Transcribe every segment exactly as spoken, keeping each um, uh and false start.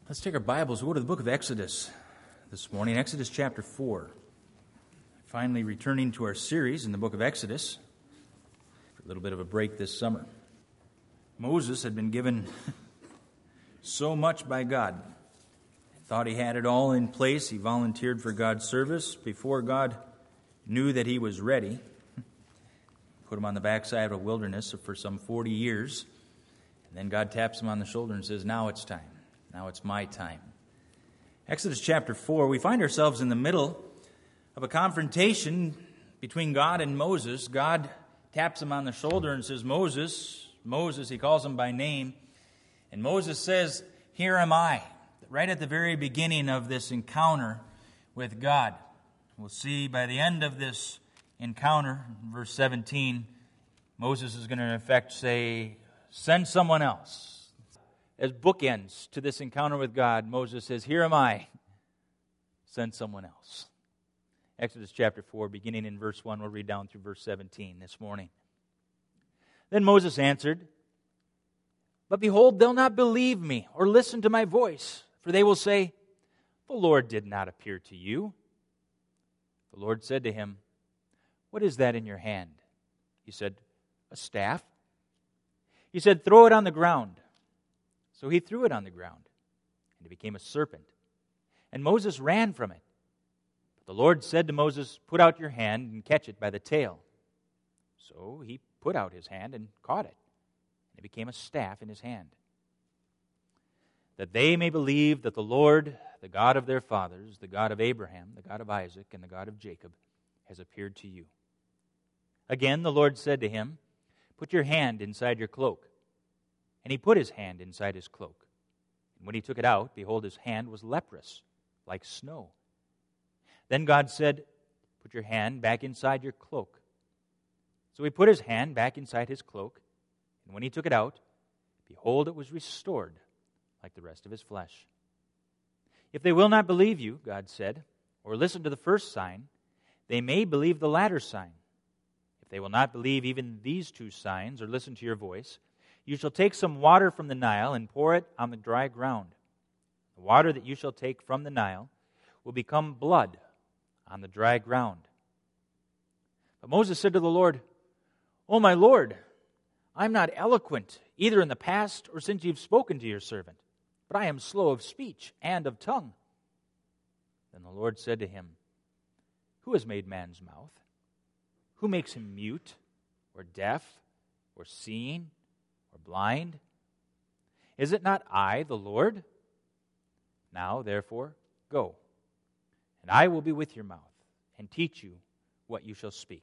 Let's take our Bibles. We'll go to the book of Exodus this morning, Exodus chapter four. Finally returning to our series in the book of Exodus. For a little bit of a break this summer. Moses had been given so much by God. Thought he had it all in place. He volunteered for God's service before God knew that he was ready. Put him on the backside of a wilderness for some forty years. And then God taps him on the shoulder and says, now it's time. Now it's my time. Exodus chapter four, we find ourselves in the middle of a confrontation between God and Moses. God taps him on the shoulder and says, Moses, Moses, he calls him by name. And Moses says, here am I. Right at the very beginning of this encounter with God. We'll see by the end of this encounter, verse seventeen, Moses is going to in effect say, send someone else. As bookends to this encounter with God, Moses says, here am I, send someone else. Exodus chapter four, beginning in verse one, we'll read down through verse seventeen this morning. Then Moses answered, but behold, they'll not believe me or listen to my voice, for they will say, the Lord did not appear to you. The Lord said to him, what is that in your hand? He said, a staff. He said, throw it on the ground. So he threw it on the ground, and it became a serpent. And Moses ran from it. But the Lord said to Moses, put out your hand and catch it by the tail. So he put out his hand and caught it, and it became a staff in his hand. That they may believe that the Lord, the God of their fathers, the God of Abraham, the God of Isaac, and the God of Jacob, has appeared to you. Again the Lord said to him, put your hand inside your cloak. And he put his hand inside his cloak. And when he took it out, behold, his hand was leprous, like snow. Then God said, put your hand back inside your cloak. So he put his hand back inside his cloak. And when he took it out, behold, it was restored, like the rest of his flesh. If they will not believe you, God said, or listen to the first sign, they may believe the latter sign. If they will not believe even these two signs, or listen to your voice, you shall take some water from the Nile and pour it on the dry ground. The water that you shall take from the Nile will become blood on the dry ground. But Moses said to the Lord, O my Lord, I'm not eloquent, either in the past or since you've spoken to your servant, but I am slow of speech and of tongue. Then the Lord said to him, who has made man's mouth? Who makes him mute, or deaf, or seeing, or blind? Is it not I, the Lord? Now, therefore, go, and I will be with your mouth, and teach you what you shall speak.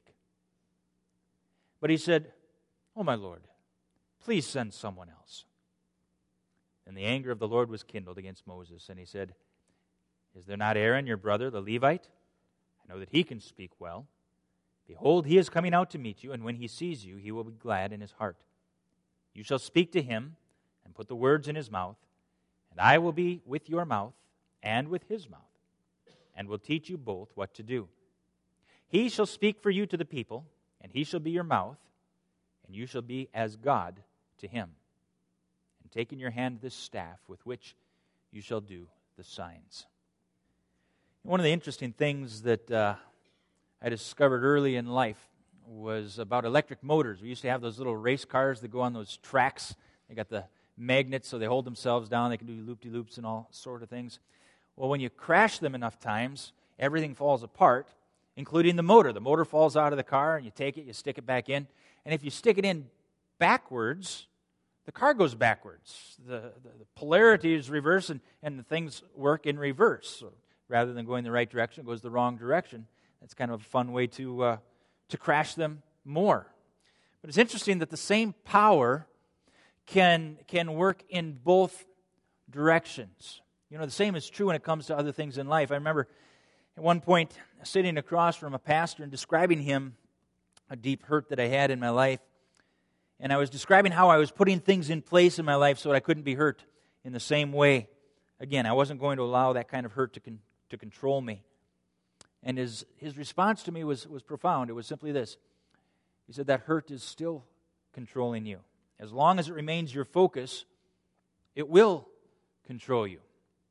But he said, O my Lord, please send someone else. And the anger of the Lord was kindled against Moses, and he said, Is there not Aaron, your brother, the Levite? I know that he can speak well. Behold, he is coming out to meet you, and when he sees you, he will be glad in his heart. You shall speak to him, and put the words in his mouth, and I will be with your mouth and with his mouth, and will teach you both what to do. He shall speak for you to the people, and he shall be your mouth, and you shall be as God to him. And take in your hand this staff with which you shall do the signs. One of the interesting things that uh, I discovered early in life was about electric motors. We used to have those little race cars that go on those tracks. They got the magnets so they hold themselves down. They can do loop-de-loops and all sort of things. Well, when you crash them enough times, everything falls apart, including the motor. The motor falls out of the car, and you take it, you stick it back in. And if you stick it in backwards, the car goes backwards. The, the, the polarity is reversed, and, and the things work in reverse. So rather than going the right direction, it goes the wrong direction. That's kind of a fun way to uh, to crash them more. But it's interesting that the same power can can work in both directions. You know, the same is true when it comes to other things in life. I remember at one point sitting across from a pastor and describing him a deep hurt that I had in my life. And I was describing how I was putting things in place in my life so that I couldn't be hurt in the same way. Again, I wasn't going to allow that kind of hurt to con- to control me. And his, his response to me was, was profound. It was simply this. He said, that hurt is still controlling you. As long as it remains your focus, it will control you.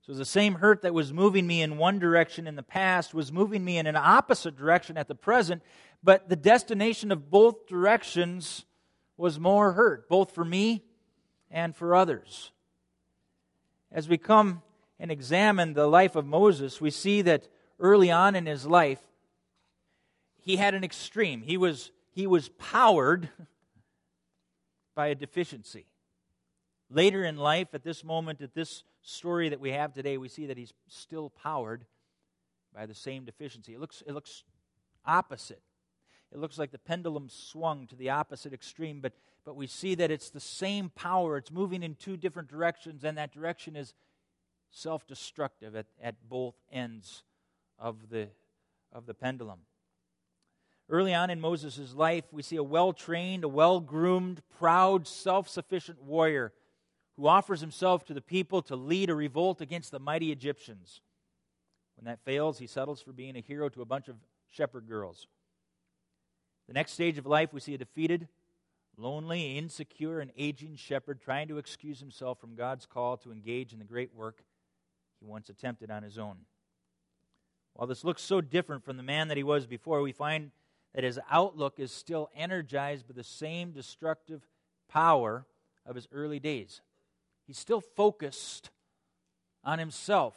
So the same hurt that was moving me in one direction in the past was moving me in an opposite direction at the present, but the destination of both directions was more hurt, both for me and for others. As we come and examine the life of Moses, we see that early on in his life, he had an extreme. He was, he was powered by a deficiency. Later in life, at this moment, at this story that we have today, we see that he's still powered by the same deficiency. It looks, it looks opposite. It looks like the pendulum swung to the opposite extreme, but, but we see that it's the same power. It's moving in two different directions, and that direction is self-destructive at, at both ends of the, of the pendulum. Early on in Moses' life, we see a well-trained, a well-groomed, proud, self-sufficient warrior who offers himself to the people to lead a revolt against the mighty Egyptians. When that fails, he settles for being a hero to a bunch of shepherd girls. The next stage of life, we see a defeated, lonely, insecure, and aging shepherd trying to excuse himself from God's call to engage in the great work he once attempted on his own. While this looks so different from the man that he was before, we find that his outlook is still energized by the same destructive power of his early days. He's still focused on himself.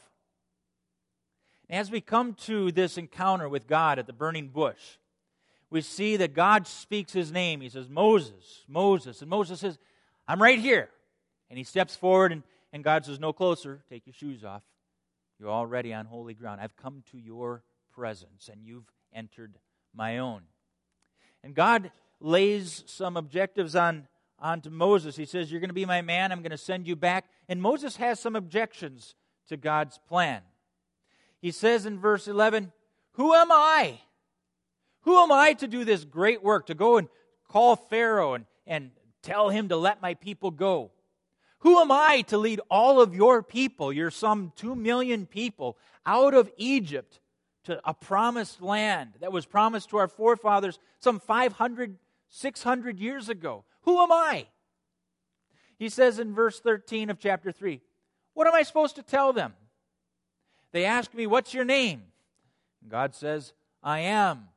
As we come to this encounter with God at the burning bush, we see that God speaks his name. He says, Moses, Moses. And Moses says, I'm right here. And he steps forward, and, and God says, no closer. Take your shoes off. You're already on holy ground. I've come to your presence, and you've entered my own. And God lays some objectives on onto Moses. He says, you're going to be my man. I'm going to send you back. And Moses has some objections to God's plan. He says in verse eleven, who am I? Who am I to do this great work, to go and call Pharaoh and, and tell him to let my people go? Who am I to lead all of your people, your some two million people, out of Egypt to a promised land that was promised to our forefathers some five hundred, six hundred years ago? Who am I? He says in verse thirteen of chapter three, what am I supposed to tell them? They ask me, what's your name? God says, I am.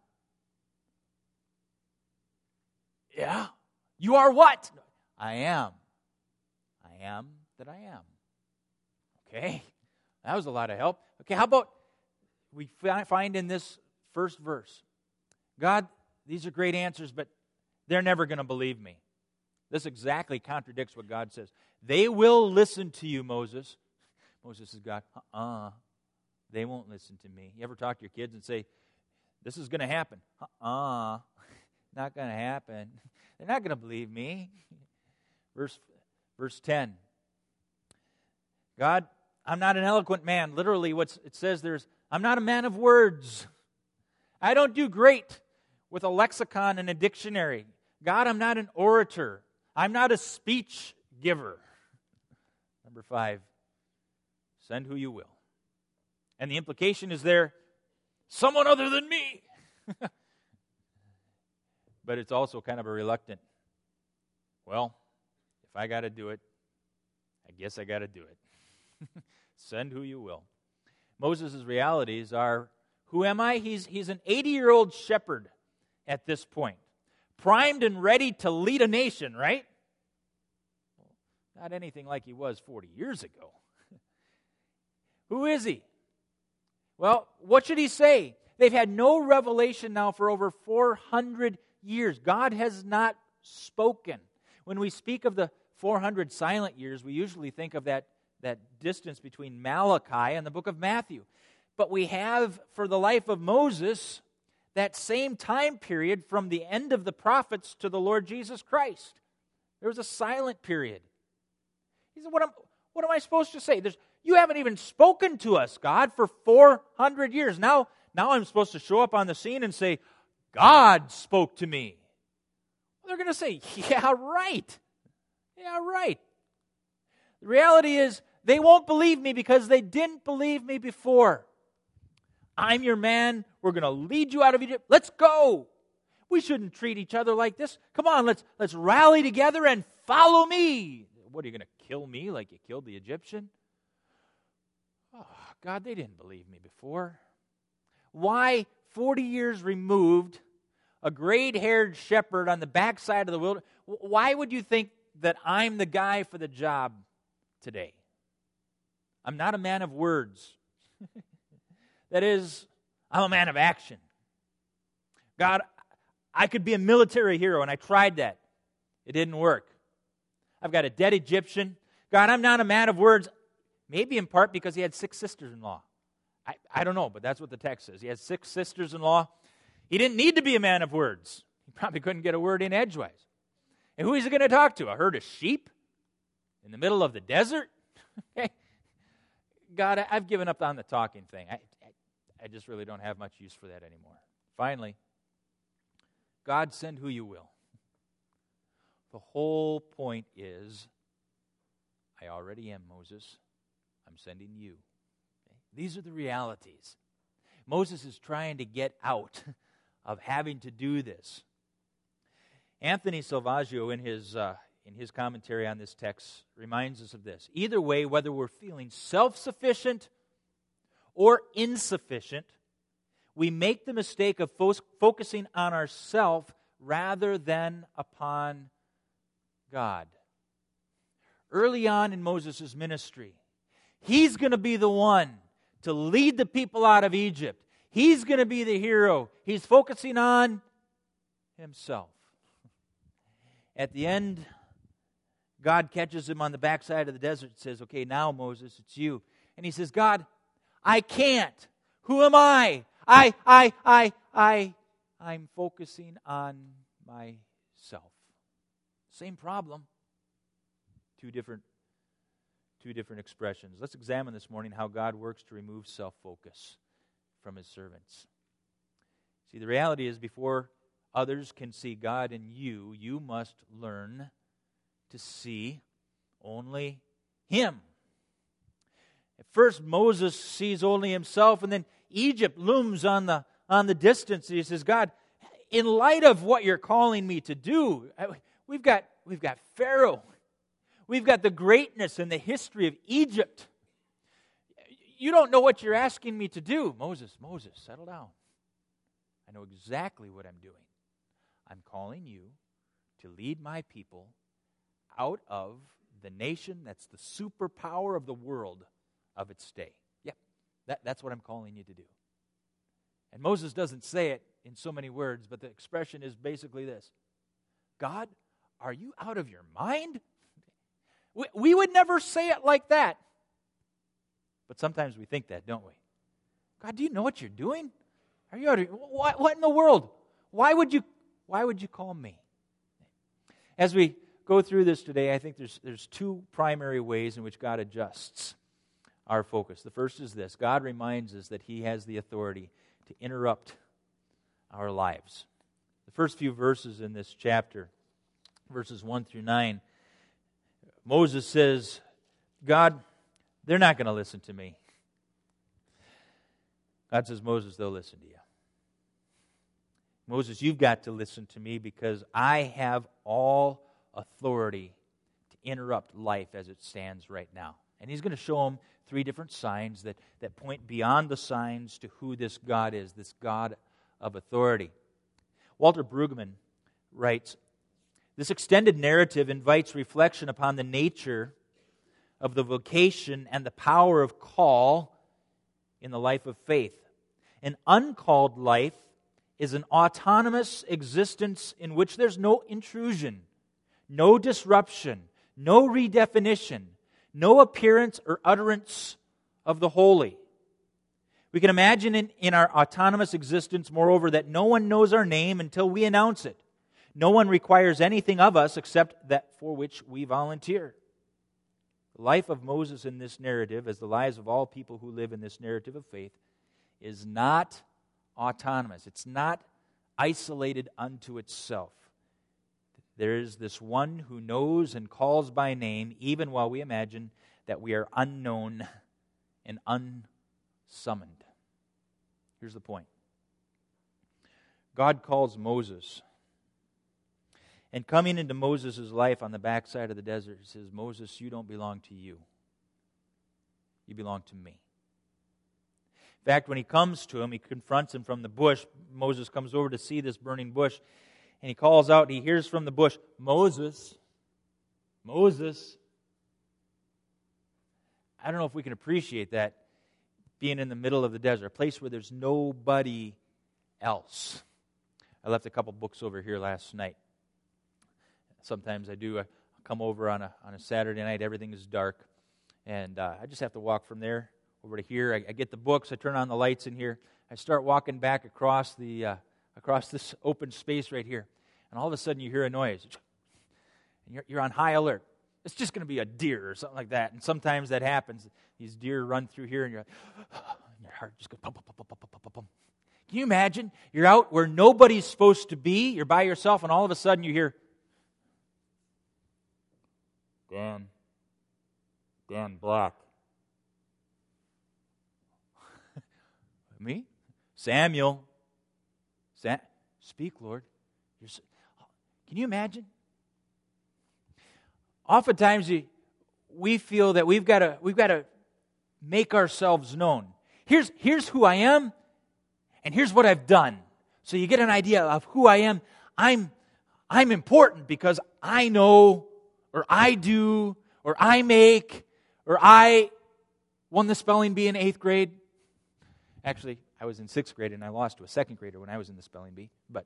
Yeah? You are what? I am. I am that I am. Okay? That was a lot of help. Okay, how about we find in this first verse, God, these are great answers, but they're never going to believe me. This exactly contradicts what God says. They will listen to you, Moses. Moses says, God, uh-uh. They won't listen to me. You ever talk to your kids and say, this is going to happen? Uh-uh. Not going to happen. They're not going to believe me. Verse, verse ten. God, I'm not an eloquent man. Literally, what it says there's, I'm not a man of words. I don't do great with a lexicon and a dictionary. God, I'm not an orator. I'm not a speech giver. Number five, send who you will. And the implication is there, someone other than me. But it's also kind of a reluctant, well, if I got to do it, I guess I got to do it. Send who you will. Moses' realities are, who am I? He's, he's an eighty-year-old shepherd at this point, primed and ready to lead a nation, right? Well, not anything like he was forty years ago. Who is he? Well, what should he say? They've had no revelation now for over four hundred years. God has not spoken. When we speak of the four hundred silent years, we usually think of that, that distance between Malachi and the book of Matthew. But we have, for the life of Moses, that same time period from the end of the prophets to the Lord Jesus Christ. There was a silent period. He said, what am, what am I supposed to say? There's, you haven't even spoken to us, God, for four hundred years. Now, now I'm supposed to show up on the scene and say, God spoke to me. Well, they're going to say, yeah, right. Yeah, right. The reality is, they won't believe me because they didn't believe me before. I'm your man. We're going to lead you out of Egypt. Let's go. We shouldn't treat each other like this. Come on, let's, let's rally together and follow me. What, are you going to kill me like you killed the Egyptian? Oh, God, they didn't believe me before. Why, forty years removed, a gray-haired shepherd on the backside of the wilderness, why would you think that I'm the guy for the job today? I'm not a man of words. That is, I'm a man of action. God, I could be a military hero, and I tried that. It didn't work. I've got a dead Egyptian. God, I'm not a man of words. Maybe in part because he had six sisters-in-law. I, I don't know, but that's what the text says. He has six sisters-in-law. He didn't need to be a man of words. He probably couldn't get a word in edgewise. And who is he going to talk to? A herd of sheep in the middle of the desert? God, I've given up on the talking thing. I, I, I just really don't have much use for that anymore. Finally, God, send who you will. The whole point is, I already am, Moses. I'm sending you. Okay? These are the realities. Moses is trying to get out of having to do this. Anthony Salvaggio, in his uh, in his commentary on this text, reminds us of this. Either way, whether we're feeling self-sufficient or insufficient, we make the mistake of fo- focusing on ourselves rather than upon God. Early on in Moses' ministry, he's going to be the one to lead the people out of Egypt. He's going to be the hero. He's focusing on himself. At the end, God catches him on the backside of the desert and says, okay, now Moses, it's you. And he says, God, I can't. Who am I? I, I, I, I, I'm focusing on myself. Same problem. Two different, two different expressions. Let's examine this morning how God works to remove self-focus from His servants. See, the reality is before others can see God in you, you must learn to see only Him. At first, Moses sees only himself, and then Egypt looms on the on the distance. He says, God, in light of what you're calling me to do, we've got we've got Pharaoh. We've got the greatness and the history of Egypt. You don't know what you're asking me to do. Moses, Moses, settle down. I know exactly what I'm doing. I'm calling you to lead my people out of the nation that's the superpower of the world of its day. Yep, that, that's what I'm calling you to do. And Moses doesn't say it in so many words, but the expression is basically this. God, are you out of your mind? We, we would never say it like that. But sometimes we think that, don't we? God, do you know what you're doing? Are you out of, what, what in the world? Why would you why would you call me? As we go through this today, I think there's there's two primary ways in which God adjusts our focus. The first is this. God reminds us that He has the authority to interrupt our lives. The first few verses in this chapter, verses one through nine, Moses says, God, they're not going to listen to me. God says, Moses, they'll listen to you. Moses, you've got to listen to me because I have all authority to interrupt life as it stands right now. And He's going to show them three different signs that, that point beyond the signs to who this God is, this God of authority. Walter Brueggemann writes, this extended narrative invites reflection upon the nature of the vocation and the power of call in the life of faith. An uncalled life is an autonomous existence in which there's no intrusion, no disruption, no redefinition, no appearance or utterance of the holy. We can imagine in, in our autonomous existence, moreover, that no one knows our name until we announce it. No one requires anything of us except that for which we volunteer. The life of Moses in this narrative, as the lives of all people who live in this narrative of faith, is not autonomous. It's not isolated unto itself. There is this one who knows and calls by name, even while we imagine that we are unknown and unsummoned. Here's the point. God calls Moses. And coming into Moses' life on the backside of the desert, He says, Moses, you don't belong to you. You belong to me. In fact, when he comes to him, he confronts him from the bush. Moses comes over to see this burning bush, and he calls out, he hears from the bush, "Moses, Moses." I don't know if we can appreciate that, being in the middle of the desert, a place where there's nobody else. I left a couple books over here last night. Sometimes I do. I come over on a on a Saturday night, everything is dark, and uh, I just have to walk from there over to here. I, I get the books, I turn on the lights in here, I start walking back across the uh, across this open space right here, and all of a sudden you hear a noise, and you're, you're on high alert. It's just going to be a deer or something like that, and sometimes that happens. These deer run through here, and you're like, and your heart just goes pum, pum, pum, pum, pum, pum, pum. Can you imagine? You're out where nobody's supposed to be, you're by yourself, and all of a sudden you hear, Dan, Dan Black. Me? Samuel. Sam, speak, Lord. You're so, can you imagine? Oftentimes we, we feel that we've got to we've got to make ourselves known. Here's here's who I am, and here's what I've done. So you get an idea of who I am. I'm I'm important because I know, or I do, or I make, or I won the spelling bee in eighth grade. Actually, I was in sixth grade and I lost to a second grader when I was in the spelling bee. But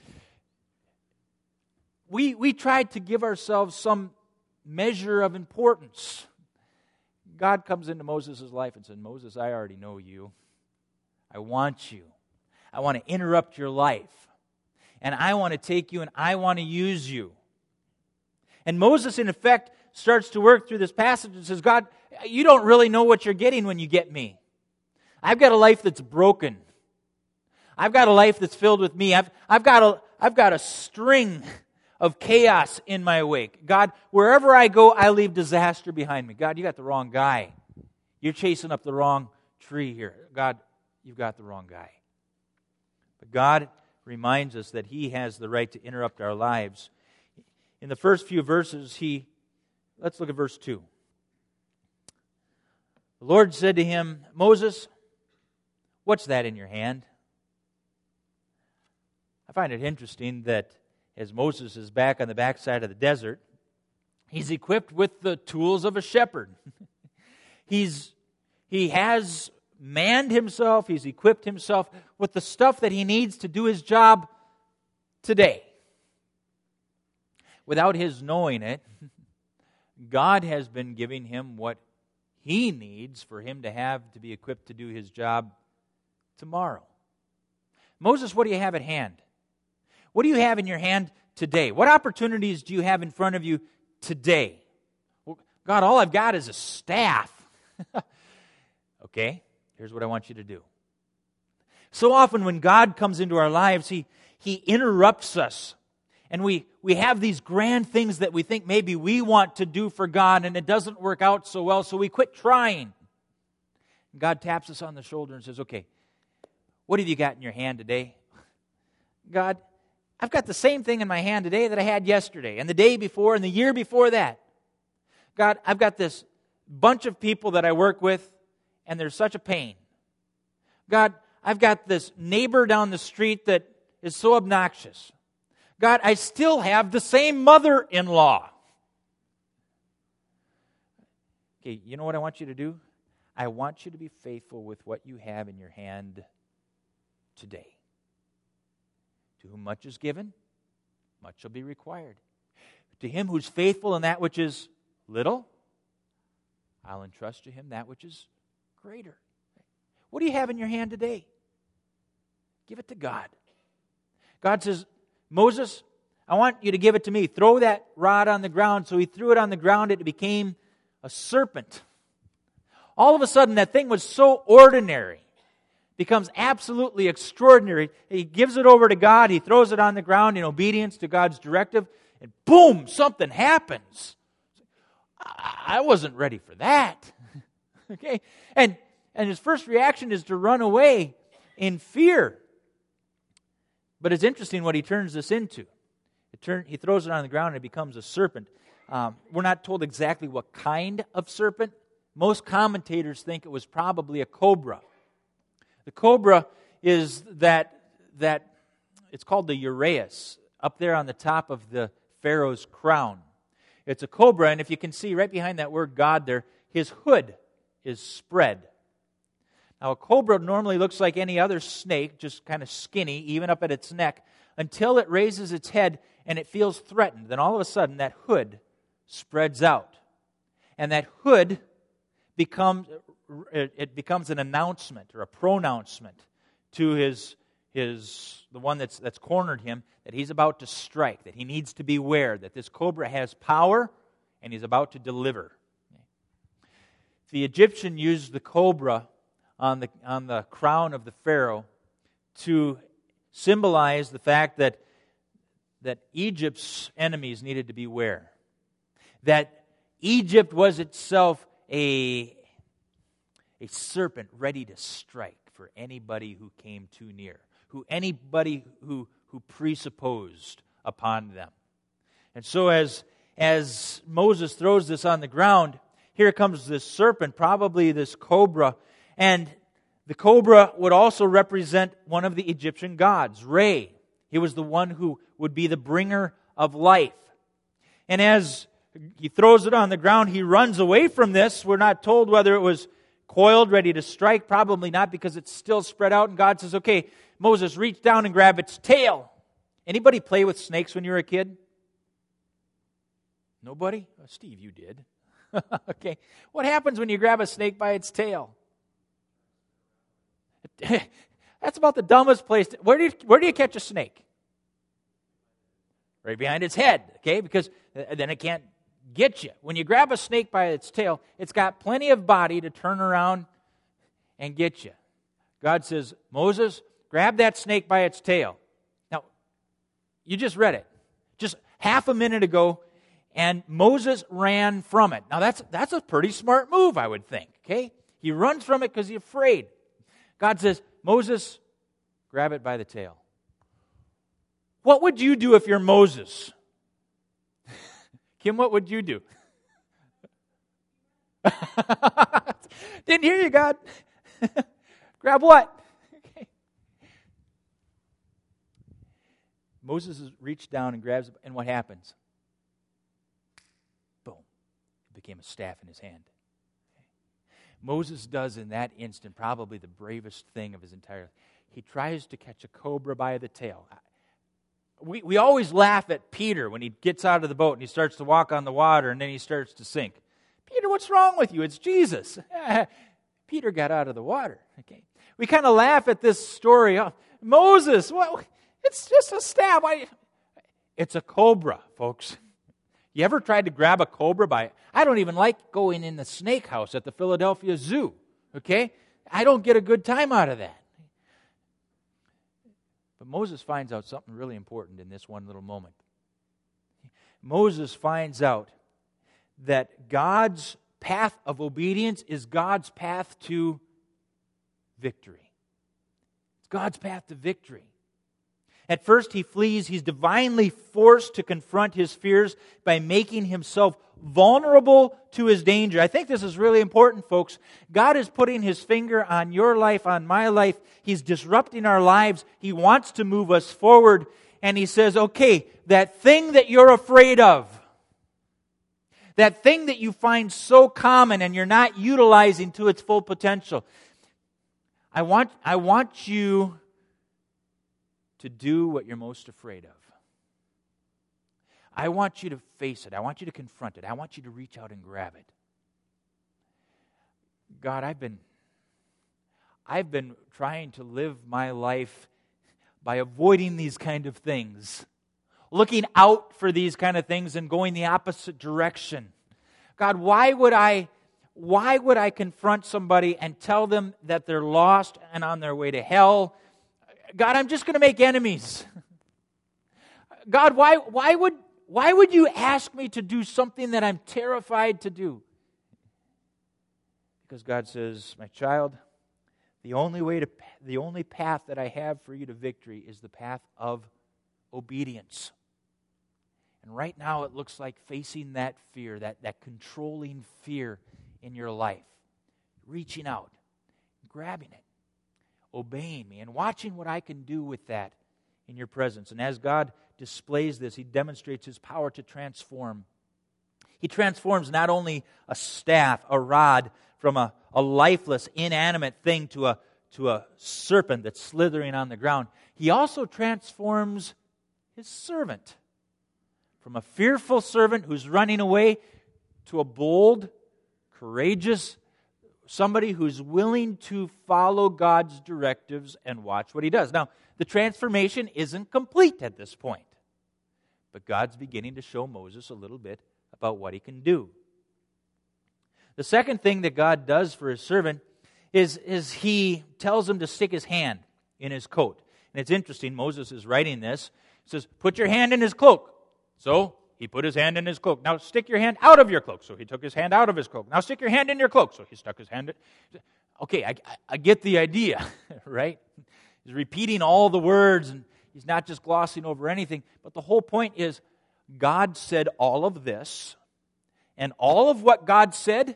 we we tried to give ourselves some measure of importance. God comes into Moses' life and said, "Moses, I already know you. I want you. I want to interrupt your life. And I want to take you and I want to use you." And Moses, in effect, starts to work through this passage and says, "God, you don't really know what you're getting when you get me. I've got a life that's broken. I've got a life that's filled with me. I've, I've, got a, I've got a string of chaos in my wake. God, wherever I go, I leave disaster behind me. God, you got the wrong guy. You're chasing up the wrong tree here. God, you've got the wrong guy." But God reminds us that He has the right to interrupt our lives. In the first few verses, He, let's look at verse two. The Lord said to him, "Moses, what's that in your hand?" I find it interesting that as Moses is back on the backside of the desert, he's equipped with the tools of a shepherd. he's He has manned himself, he's equipped himself with the stuff that he needs to do his job today. Without his knowing it, God has been giving him what he needs for him to have to be equipped to do his job tomorrow. Moses, what do you have at hand? What do you have in your hand today? What opportunities do you have in front of you today? Well, God, all I've got is a staff. Okay, here's what I want you to do. So often when God comes into our lives, He, he interrupts us. And we, we have these grand things that we think maybe we want to do for God, and it doesn't work out so well, so we quit trying. God taps us on the shoulder and says, "Okay, what have you got in your hand today?" "God, I've got the same thing in my hand today that I had yesterday, and the day before, and the year before that. God, I've got this bunch of people that I work with, and they're such a pain. God, I've got this neighbor down the street that is so obnoxious. God, I still have the same mother-in-law." Okay, you know what I want you to do? I want you to be faithful with what you have in your hand today. To whom much is given, much shall be required. To him who's faithful in that which is little, I'll entrust to him that which is greater. What do you have in your hand today? Give it to God. God says, "Moses, I want you to give it to me. Throw that rod on the ground." So he threw it on the ground. It became a serpent. All of a sudden, that thing was so ordinary, becomes absolutely extraordinary. He gives it over to God. He throws it on the ground in obedience to God's directive. And boom, something happens. I wasn't ready for that. Okay? And, and his first reaction is to run away in fear. But it's interesting what he turns this into. It turn, he throws it on the ground and it becomes a serpent. Um, we're not told exactly what kind of serpent. Most commentators think it was probably a cobra. The cobra is that, that it's called the uraeus, up there on the top of the Pharaoh's crown. It's a cobra, and if you can see right behind that word God there, his hood is spread. Now, a cobra normally looks like any other snake, just kind of skinny, even up at its neck, until it raises its head and it feels threatened. Then all of a sudden, that hood spreads out. And that hood becomes, it becomes an announcement or a pronouncement to his, his the one that's, that's cornered him, that he's about to strike, that he needs to beware, that this cobra has power and he's about to deliver. The Egyptian used the cobra on the, on the crown of the Pharaoh to symbolize the fact that, that Egypt's enemies needed to beware. That Egypt was itself a, a serpent ready to strike for anybody who came too near, who anybody who, who presupposed upon them. And so as, as Moses throws this on the ground, here comes this serpent, probably this cobra, and the cobra would also represent one of the Egyptian gods, Re. He was the one who would be the bringer of life. And as he throws it on the ground, he runs away from this. We're not told whether it was coiled, ready to strike. Probably not, because it's still spread out. And God says, okay, Moses, reach down and grab its tail. Anybody play with snakes when you were a kid? Nobody? Oh, Steve, you did. Okay. What happens when you grab a snake by its tail? That's about the dumbest place. To, where do you, where do you catch a snake? Right behind its head, okay? Because then it can't get you. When you grab a snake by its tail, it's got plenty of body to turn around and get you. God says, Moses, grab that snake by its tail. Now, you just read it. Just half a minute ago, and Moses ran from it. Now, that's that's a pretty smart move, I would think, okay? He runs from it because he's afraid. God says, Moses, grab it by the tail. What would you do if you're Moses? Kim, what would you do? Didn't hear you, God. Grab what? Okay. Moses reached down and grabs it, and what happens? Boom. It became a staff in his hand. Moses does in that instant probably the bravest thing of his entire life. He tries to catch a cobra by the tail. We we always laugh at Peter when he gets out of the boat and he starts to walk on the water and then he starts to sink. Peter, what's wrong with you? It's Jesus. Peter got out of the water. Okay, we kind of laugh at this story. Oh, Moses, well, it's just a staff. I, it's a cobra, folks. You ever tried to grab a cobra by... I don't even like going in the snake house at the Philadelphia Zoo, okay? I don't get a good time out of that. But Moses finds out something really important in this one little moment. Moses finds out that God's path of obedience is God's path to victory. It's God's path to victory. At first he flees. He's divinely forced to confront his fears by making himself vulnerable to his danger. I think this is really important, folks. God is putting his finger on your life, on my life. He's disrupting our lives. He wants to move us forward. And he says, okay, that thing that you're afraid of, that thing that you find so common and you're not utilizing to its full potential, I want, I want you to do what you're most afraid of. I want you to face it. I want you to confront it. I want you to reach out and grab it. God, I've been I've been trying to live my life by avoiding these kind of things, looking out for these kind of things and going the opposite direction. God, why would I why would I confront somebody and tell them that they're lost and on their way to hell? God, I'm just going to make enemies. God, why, why would, why would you ask me to do something that I'm terrified to do? Because God says, my child, the only way to, the only path that I have for you to victory is the path of obedience. And right now it looks like facing that fear, that, that controlling fear in your life, reaching out, grabbing it. obeying me and watching what I can do with that in your presence. And as God displays this, he demonstrates his power to transform. He transforms not only a staff, a rod, from a, a lifeless, inanimate thing to a, to a serpent that's slithering on the ground. He also transforms his servant from a fearful servant who's running away to a bold, courageous, somebody who's willing to follow God's directives and watch what he does. Now, the transformation isn't complete at this point, but God's beginning to show Moses a little bit about what he can do. The second thing that God does for his servant is, is he tells him to stick his hand in his coat. And it's interesting, Moses is writing this. He says, put your hand in his cloak. So he put his hand in his cloak. Now stick your hand out of your cloak. So he took his hand out of his cloak. Now stick your hand in your cloak. So he stuck his hand in. Okay, I, I get the idea, right? He's repeating all the words, and he's not just glossing over anything. But the whole point is, God said all of this, and all of what God said,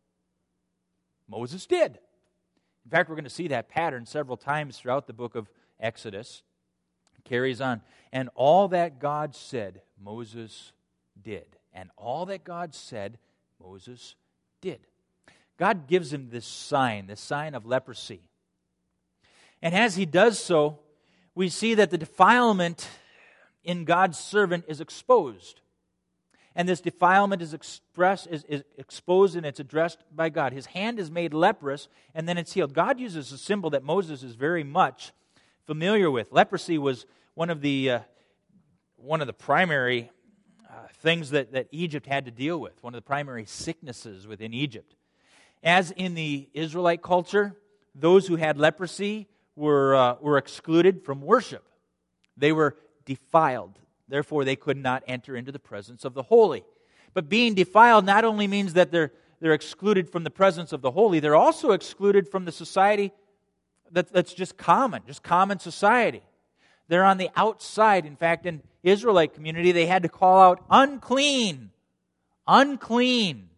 Moses did. In fact, we're going to see that pattern several times throughout the book of Exodus. It carries on. And all that God said, Moses did. And all that God said, Moses did. God gives him this sign, this sign of leprosy. And as he does so, we see that the defilement in God's servant is exposed. And this defilement is expressed, is, is exposed, and it's addressed by God. His hand is made leprous, and then it's healed. God uses a symbol that Moses is very much familiar with. Leprosy was one of the uh, one of the primary uh, things that, that Egypt had to deal with. One of the primary sicknesses within Egypt. As in the Israelite culture, those who had leprosy were uh, were excluded from worship. They were defiled. Therefore, they could not enter into the presence of the holy. But being defiled not only means that they're, they're excluded from the presence of the holy, they're also excluded from the society that, that's just common, just common society. They're on the outside. In fact, in Israelite community, they had to call out, unclean, unclean.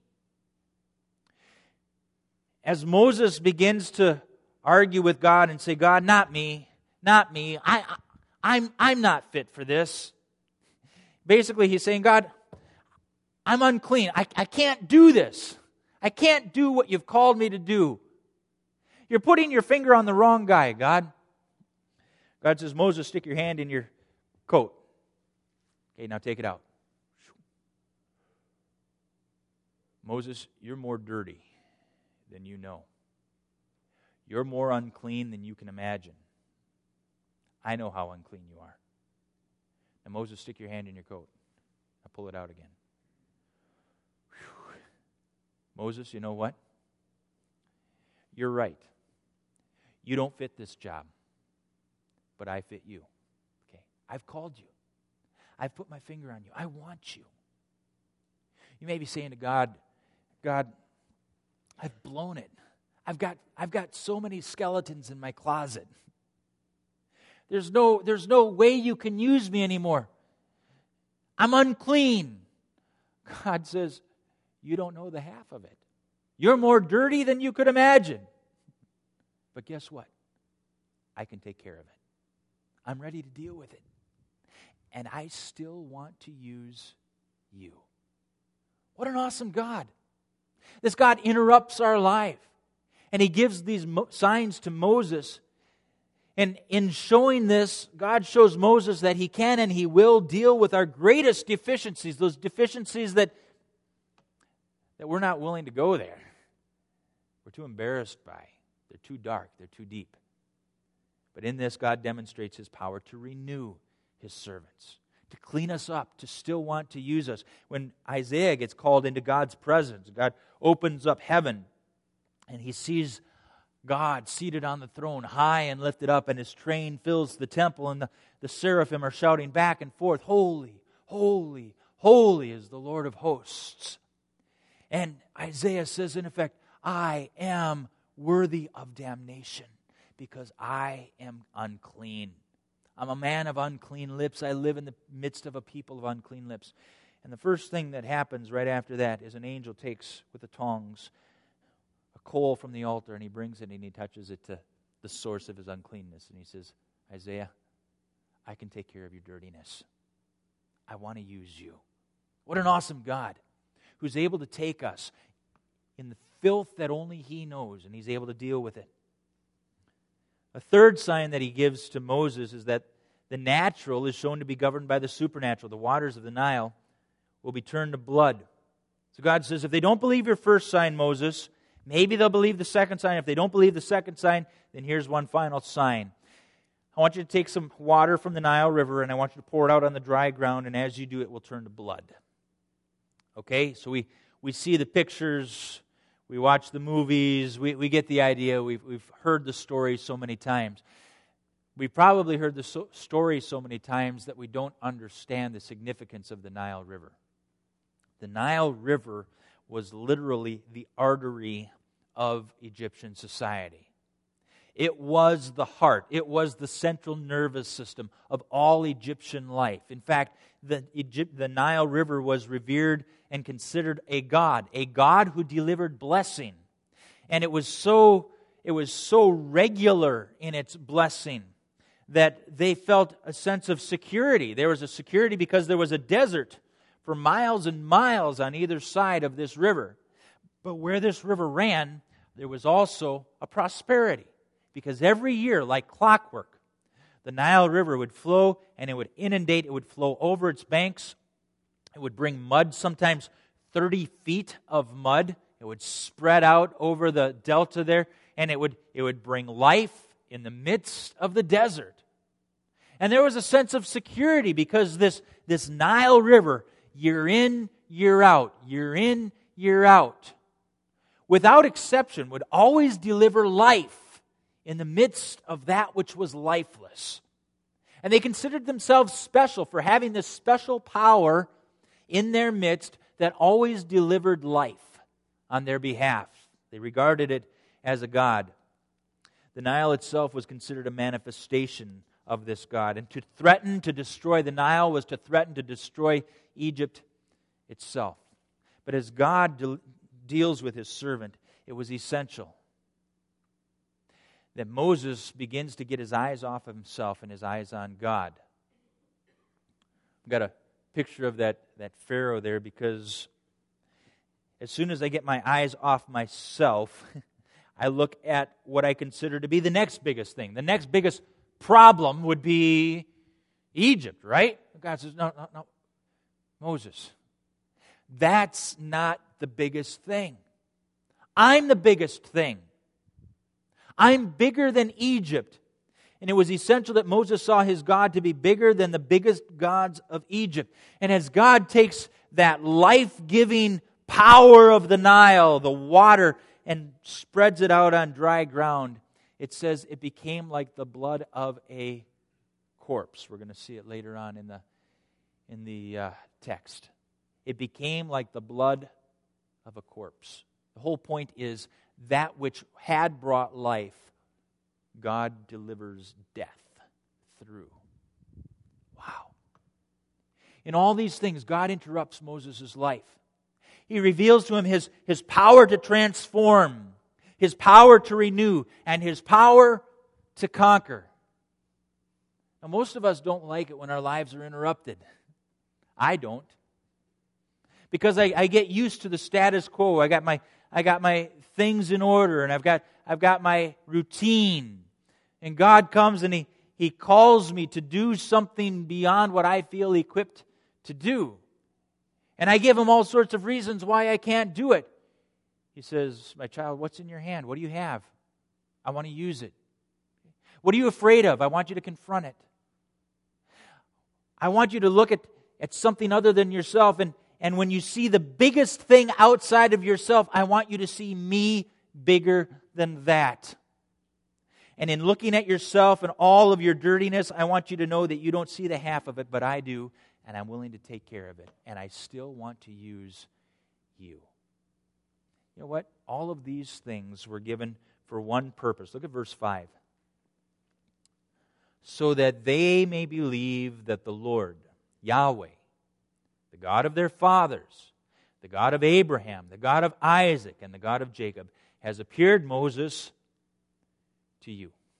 As Moses begins to argue with God and say, God, not me, not me, I, I, I'm, I'm not fit for this. Basically, he's saying, God, I'm unclean. I, I can't do this. I can't do what you've called me to do. You're putting your finger on the wrong guy, God. God says, Moses, stick your hand in your coat. Okay, now take it out. Moses, you're more dirty than you know. You're more unclean than you can imagine. I know how unclean you are. Now, Moses, stick your hand in your coat. Now pull it out again. Whew. Moses, you know what? You're right. You don't fit this job, but I fit you. Okay, I've called you. I've put my finger on you. I want you. You may be saying to God, God, I've blown it. I've got, I've got so many skeletons in my closet. There's no, there's no way you can use me anymore. I'm unclean. God says, you don't know the half of it. You're more dirty than you could imagine. But guess what? I can take care of it. I'm ready to deal with it. And I still want to use you. What an awesome God. This God interrupts our life. And he gives these mo- signs to Moses. And in showing this, God shows Moses that he can and he will deal with our greatest deficiencies, those deficiencies that, that we're not willing to go there. We're too embarrassed by. They're too dark. They're too deep. But in this, God demonstrates his power to renew his servants, to clean us up, to still want to use us. When Isaiah gets called into God's presence, God opens up heaven and he sees God seated on the throne, high and lifted up, and his train fills the temple, and the, the seraphim are shouting back and forth, holy, holy, holy is the Lord of hosts. And Isaiah says, in effect, I am worthy of damnation because I am unclean. I'm a man of unclean lips. I live in the midst of a people of unclean lips. And the first thing that happens right after that is an angel takes with the tongs a coal from the altar, and he brings it and he touches it to the source of his uncleanness. And he says, Isaiah, I can take care of your dirtiness. I want to use you. What an awesome God who's able to take us in the filth that only he knows, and he's able to deal with it. A third sign that he gives to Moses is that the natural is shown to be governed by the supernatural. The waters of the Nile will be turned to blood. So God says, if they don't believe your first sign, Moses, maybe they'll believe the second sign. If they don't believe the second sign, then here's one final sign. I want you to take some water from the Nile River, and I want you to pour it out on the dry ground, and as you do, it will turn to blood. Okay, so we, we see the pictures, we watch the movies, we, we get the idea, we've, we've heard the story so many times. We've probably heard the so, story so many times that we don't understand the significance of the Nile River. The Nile River was literally the artery of Egyptian society. It was the heart. It was the central nervous system of all Egyptian life. In fact, the, Egypt, the Nile River was revered and considered a god, a god who delivered blessing. And it was so, it was so regular in its blessing that they felt a sense of security. There was a security because there was a desert for miles and miles on either side of this river. But where this river ran, there was also a prosperity. Because every year, like clockwork, the Nile River would flow and it would inundate, it would flow over its banks. It would bring mud, sometimes thirty feet of mud. It would spread out over the delta there, and it would, it would bring life in the midst of the desert. And there was a sense of security because this, this Nile River, year in, year out, year in, year out, without exception, would always deliver life in the midst of that which was lifeless. And they considered themselves special for having this special power in their midst that always delivered life on their behalf. They regarded it as a god. The Nile itself was considered a manifestation of this God. And to threaten to destroy the Nile was to threaten to destroy Egypt itself. But as God de- deals with His servant, it was essential that Moses begins to get his eyes off of himself and his eyes on God. I've got a picture of that, that Pharaoh there because as soon as I get my eyes off myself, I look at what I consider to be the next biggest thing. The next biggest problem would be Egypt, right? God says, no, no, no. Moses, that's not the biggest thing. I'm the biggest thing. I'm bigger than Egypt. And it was essential that Moses saw his God to be bigger than the biggest gods of Egypt. And as God takes that life-giving power of the Nile, the water, and spreads it out on dry ground, it says it became like the blood of a corpse. We're going to see it later on in the, in the uh, text. It became like the blood of a corpse. The whole point is that which had brought life, God delivers death through. Wow. In all these things, God interrupts Moses' life. He reveals to him his, his power to transform, His power to renew, and His power to conquer. Now, most of us don't like it when our lives are interrupted. I don't. Because I, I get used to the status quo. I got my I got my things in order, and I've got I've got my routine. And God comes and He, he calls me to do something beyond what I feel equipped to do. And I give Him all sorts of reasons why I can't do it. He says, my child, what's in your hand? What do you have? I want to use it. What are you afraid of? I want you to confront it. I want you to look at, at something other than yourself, and And when you see the biggest thing outside of yourself, I want you to see me bigger than that. And in looking at yourself and all of your dirtiness, I want you to know that you don't see the half of it, but I do, and I'm willing to take care of it. And I still want to use you. You know what? All of these things were given for one purpose. Look at verse five. So that they may believe that the Lord, Yahweh, the God of their fathers, the God of Abraham, the God of Isaac, and the God of Jacob, has appeared, Moses, to you.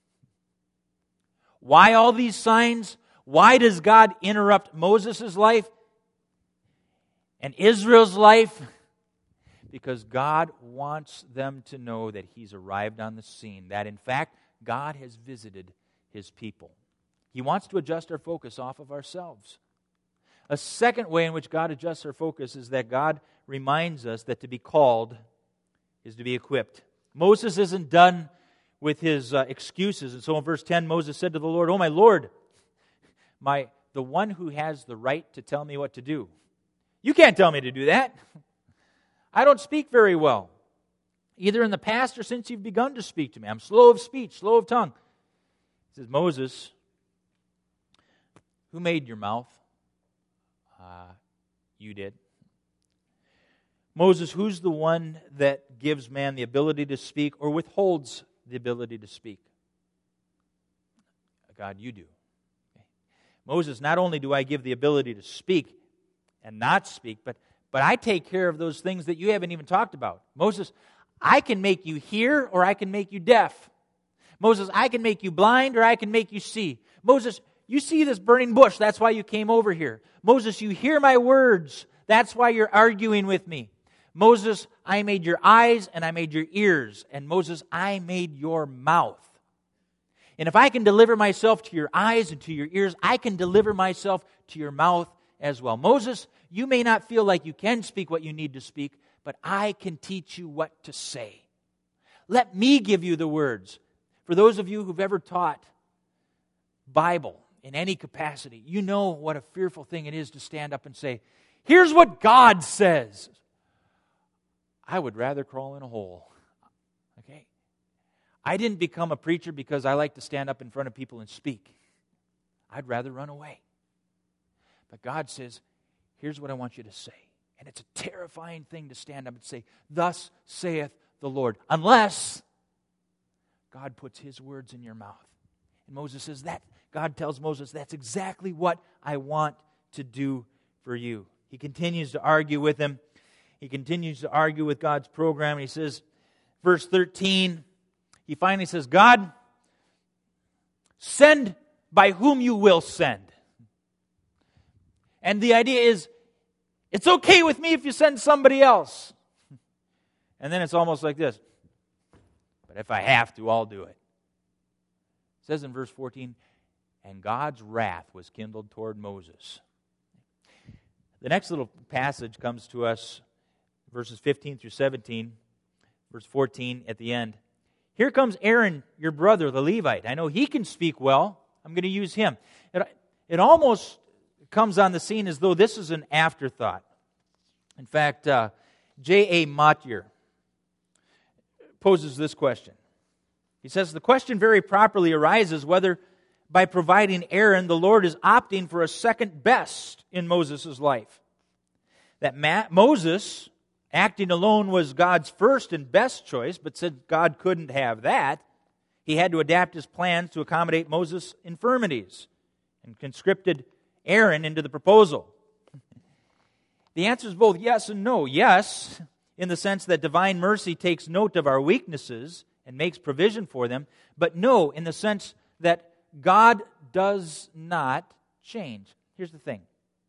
Why all these signs? Why does God interrupt Moses' life and Israel's life? Because God wants them to know that He's arrived on the scene, that in fact, God has visited His people. He wants to adjust our focus off of ourselves. A second way in which God adjusts our focus is that God reminds us that to be called is to be equipped. Moses isn't done with his uh, excuses. And so in verse ten, Moses said to the Lord, "Oh, my Lord, my the one who has the right to tell me what to do. You can't tell me to do that. I don't speak very well, either in the past or since you've begun to speak to me. I'm slow of speech, slow of tongue." He says, "Moses, who made your mouth?" Uh, you did. "Moses, who's the one that gives man the ability to speak or withholds the ability to speak?" "God, you do." Okay. "Moses, not only do I give the ability to speak and not speak, but But I take care of those things that you haven't even talked about. Moses, I can make you hear or I can make you deaf. Moses, I can make you blind or I can make you see. Moses, you see this burning bush, that's why you came over here. Moses, you hear my words, that's why you're arguing with me. Moses, I made your eyes and I made your ears. And Moses, I made your mouth. And if I can deliver myself to your eyes and to your ears, I can deliver myself to your mouth as well. Moses, you may not feel like you can speak what you need to speak, but I can teach you what to say. Let me give you the words. For those of you who've ever taught Bible in any capacity, you know what a fearful thing it is to stand up and say, "Here's what God says." I would rather crawl in a hole. Okay? I didn't become a preacher because I like to stand up in front of people and speak. I'd rather run away. But God says, "Here's what I want you to say." And it's a terrifying thing to stand up and say, "Thus saith the Lord," unless God puts His words in your mouth. And Moses says that. God tells Moses, "That's exactly what I want to do for you." He continues to argue with him. He continues to argue with God's program. And he says, verse thirteen, he finally says, "God, send by whom you will send." And the idea is, it's okay with me if you send somebody else. And then it's almost like this. But if I have to, I'll do it. It says in verse fourteen, "And God's wrath was kindled toward Moses." The next little passage comes to us, verses fifteen through seventeen, verse fourteen at the end. "Here comes Aaron, your brother, the Levite. I know he can speak well. I'm going to use him." It, it almost comes on the scene as though this is an afterthought. In fact, uh, J A Motyer poses this question. He says, "The question very properly arises whether by providing Aaron, the Lord is opting for a second best in Moses' life. That Ma- Moses, acting alone, was God's first and best choice, but since God couldn't have that, He had to adapt His plans to accommodate Moses' infirmities and conscripted Aaron into the proposal." The answer is both yes and no. Yes, in the sense that divine mercy takes note of our weaknesses and makes provision for them, but no, in the sense that God does not change. Here's the thing.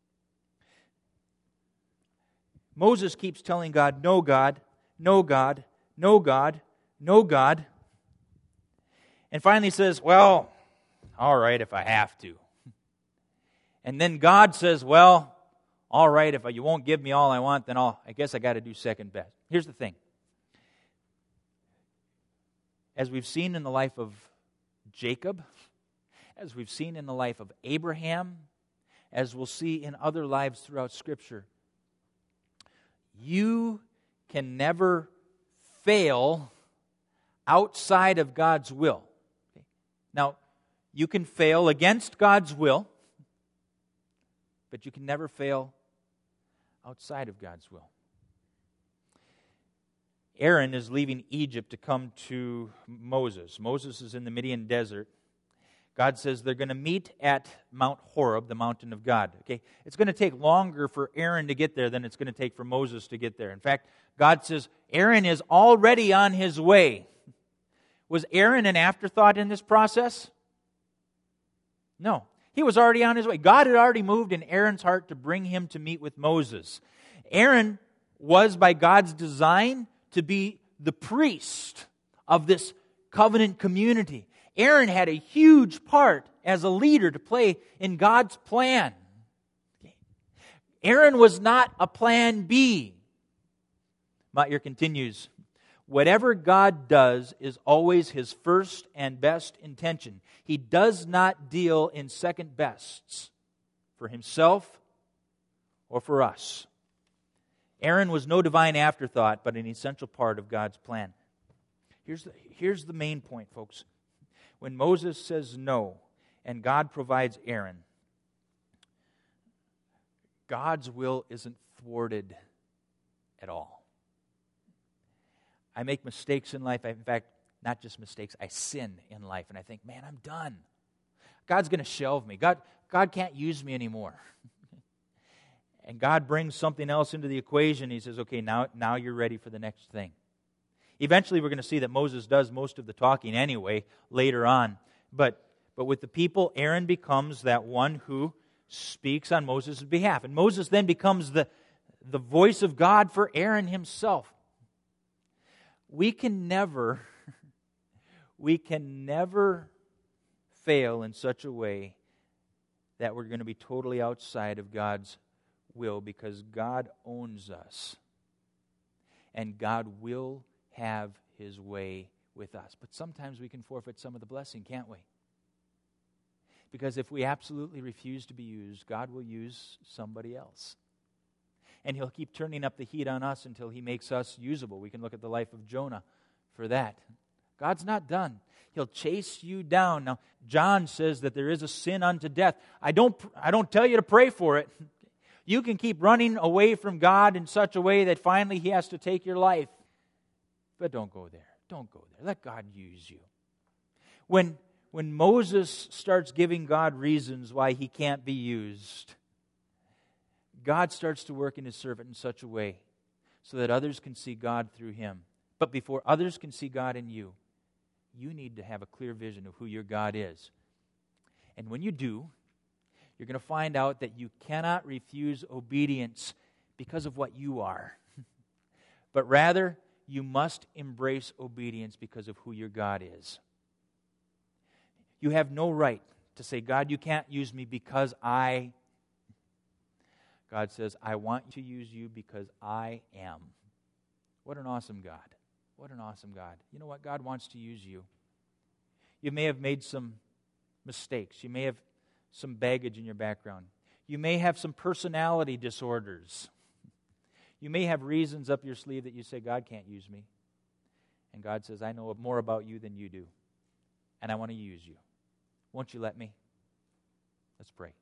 Moses keeps telling God, "No, God, no, God, no, God, no, God." And finally says, "Well, all right, if I have to." And then God says, "Well, all right, if you won't give me all I want, then I'll, I guess I got to do second best." Here's the thing. As we've seen in the life of Jacob, as we've seen in the life of Abraham, as we'll see in other lives throughout Scripture, you can never fail outside of God's will. Now, you can fail against God's will, but you can never fail outside of God's will. Aaron is leaving Egypt to come to Moses. Moses is in the Midian desert. God says they're going to meet at Mount Horeb, the mountain of God. Okay, it's going to take longer for Aaron to get there than it's going to take for Moses to get there. In fact, God says Aaron is already on his way. Was Aaron an afterthought in this process? No. He was already on his way. God had already moved in Aaron's heart to bring him to meet with Moses. Aaron was, by God's design, to be the priest of this covenant community. Aaron had a huge part as a leader to play in God's plan. Aaron was not a plan B. Motyer continues, whatever God does is always His first and best intention. He does not deal in second bests for Himself or for us. Aaron was no divine afterthought, but an essential part of God's plan. Here's the, here's the main point, folks. When Moses says no, and God provides Aaron, God's will isn't thwarted at all. I make mistakes in life. In fact, not just mistakes, I sin in life. And I think, man, I'm done. God's going to shelve me. God, God can't use me anymore. And God brings something else into the equation. He says, okay, now, now you're ready for the next thing. Eventually, we're going to see that Moses does most of the talking anyway, later on. But, but with the people, Aaron becomes that one who speaks on Moses' behalf. And Moses then becomes the, the voice of God for Aaron himself. We can never, we can never fail in such a way that we're going to be totally outside of God's will, because God owns us. And God will have His way with us. But sometimes we can forfeit some of the blessing, can't we? Because if we absolutely refuse to be used, God will use somebody else. And He'll keep turning up the heat on us until He makes us usable. We can look at the life of Jonah for that. God's not done. He'll chase you down. Now, John says that there is a sin unto death. I don't, I don't tell you to pray for it. You can keep running away from God in such a way that finally He has to take your life. But don't go there. Don't go there. Let God use you. When, when Moses starts giving God reasons why he can't be used, God starts to work in His servant in such a way so that others can see God through him. But before others can see God in you, you need to have a clear vision of who your God is. And when you do, you're going to find out that you cannot refuse obedience because of what you are. But rather, you must embrace obedience because of who your God is. You have no right to say, God, you can't use me because I... God says, I want to use you because I am. What an awesome God. What an awesome God. You know what? God wants to use you. You may have made some mistakes. You may have some baggage in your background. You may have some personality disorders. You may have reasons up your sleeve that you say, God can't use me. And God says, I know more about you than you do. And I want to use you. Won't you let me? Let's pray.